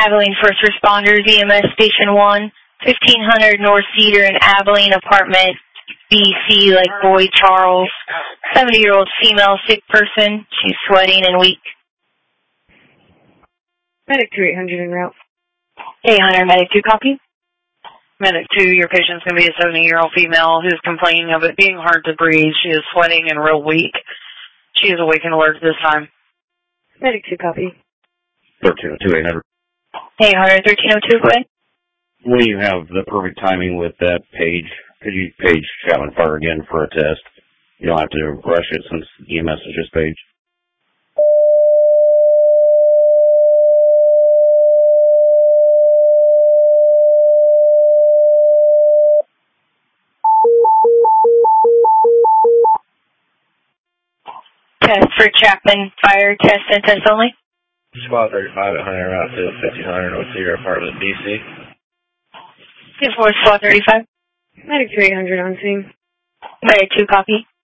Abilene First Responders, EMS Station 1, 1500 North Cedar in Abilene, apartment BC, like boy Charles. 70-year-old female sick person. She's sweating and weak. Medic 2 800 en route. 800, Medic 2, copy. Medic 2, your patient's going to be a 70-year-old female who's complaining of it being hard to breathe. She is sweating and real weak. She is awake and alert this time. Medic 2, copy. 1302, 800. 800, 1302, go ahead. When you have the perfect timing with that page, could you page Chapman Fire again for a test? You don't have to rush it since EMS is just page. Test for Chapman Fire, test and test only. Squad 35 at Hunter, route to 1500 North Cedar, apartment BC. 4 Squad 35. Medic 2 800 on scene. Medic 2, copy.